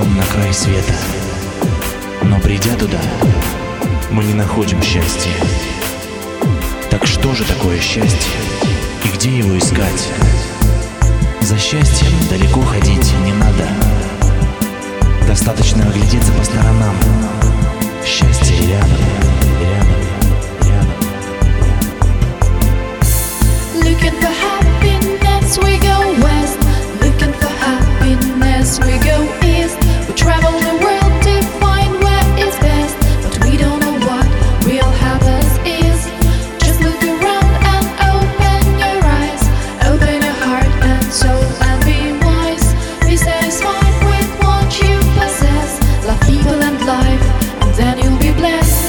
идем на край света, но придя туда, мы не находим счастья. Так что же такое счастье и где его искать? За счастьем далеко ходить не надо, достаточно оглядеться по сторонам. Счастье рядом, рядом, рядом. Looking for happiness, we go west. Looking for happiness, we go east. We travel the world to find where is best, but we don't know what real happiness is. Just look around and open your eyes, open your heart and soul and be wise. Be satisfied with what you possess. Love people and life, and then you'll be blessed.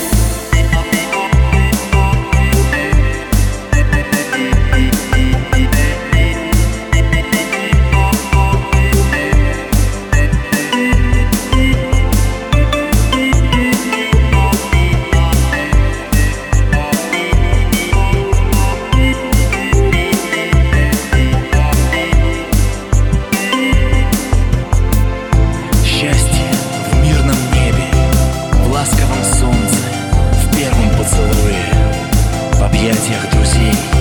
Счастье в мирном небе, в ласковом солнце, в первом поцелуе, в объятиях друзей.